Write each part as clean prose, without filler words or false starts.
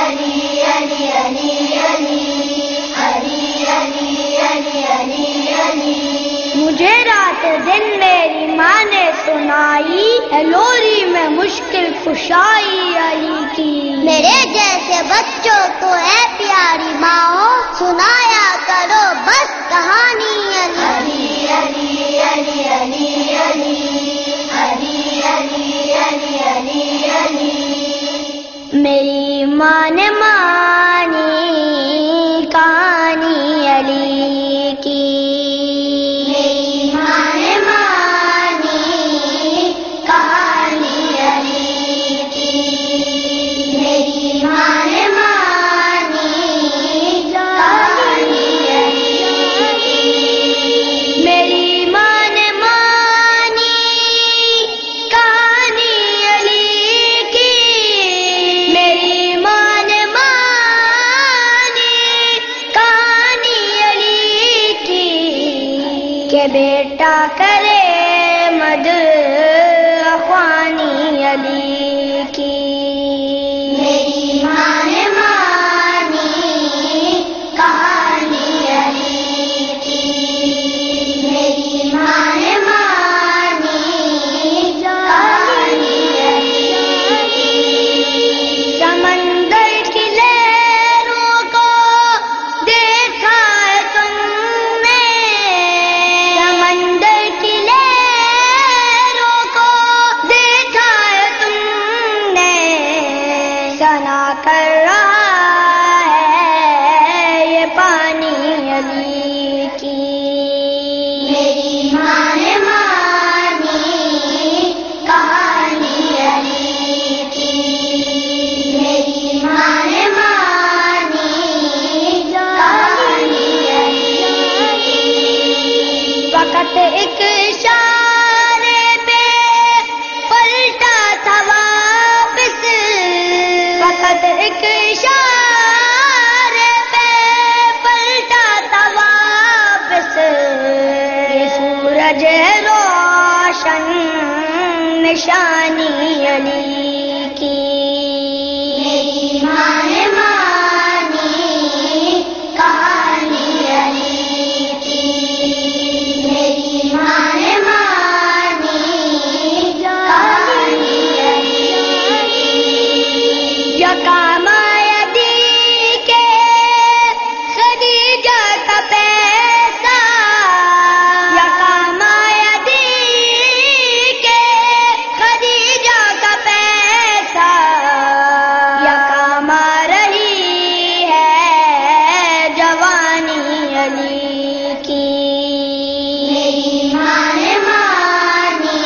مجھے رات دن میری ماں نے سنائی ہے لوری میں مشکل کشائی علی کی. میرے جیسے بچوں کو ہے پیاری ماں سنایا کرو بس کہانی علی. میری ماں نے مانی کہانی علی کی. میری ماں نے مانی کہانی علی کی. میری ماں نے مانی کہانی علی کی. میری ماں نے مانی کہانی علی کی. میری ماں نے مانی کہانی علی کی کہ بیٹا کرے مدحوانی علی کی. میری ماں نے مانی کہانی علی کی. میری ماں نے مانی کہانی علی کی. سمندر کی لہروں کو دیکھا ہے تم نے. سمندر کی لہروں کو دیکھا ہے تم نے. سنا کر رہا ہے یہ پانی علی کی. میری ماں نے مانی کہانی علی کی. میری ماں نے مانی کہانی علی کی. فقط ایک اشارے پہ پلٹا تھا واپس. فقط ایک اشارے پہ پلٹا تھا واپس. یہ سورج ہے روشن نشانی علی کی. میری ماں نے مانی کہانی علی کی. میری ماں نے مانی کہانی علی کی. یکامایدی کے خدیجہ کا پیسہ. یکامایدی کے خدیجہ کا پیسہ. یکاما رہی ہے جوانی علی کی. میری ماں نے مانی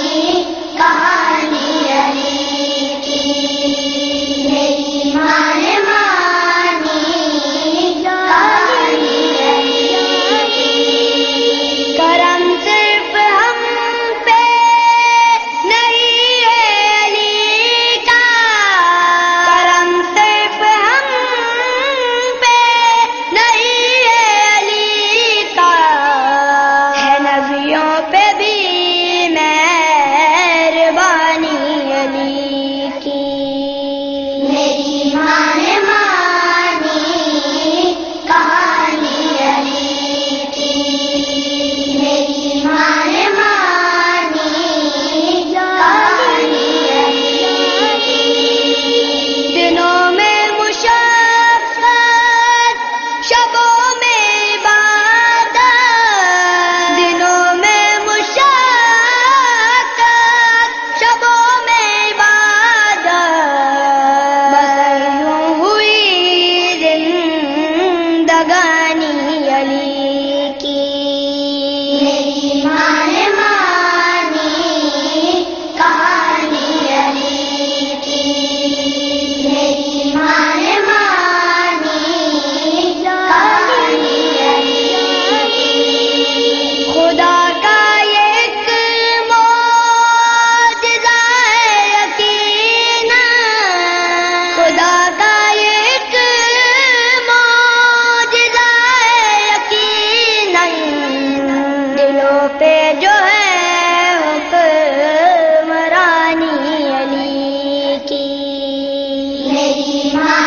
کہانی علی کی. میری ماں نے مانی کہانی علی کی. کرم صرف ہم پہ نہیں ہے علی کا. کرم صرف ہم پہ نہیں ہے علی کا. ہے نبیوں پہ بھی مہربانی علی کی. میری ماں نے مانی کہانی علی کی. میری ماں نے مانی کہانی علی کی. دنوں میں مشقت شبوں میں عبادت. دنوں میں مشقت شبوں میں عبادت. بسر یوں ہوئی زندگانی علی کی. میری ماں نے مانی کہانی علی کی. میری ماں نے مانی کہانی علی کی. خدا کا یہ ایک معجزہ ہے یقینا. خدا کا یہ ایک معجزہ ہے یقینا. دلوں پہ جو ہے حکمرانی علی کی. میری ماں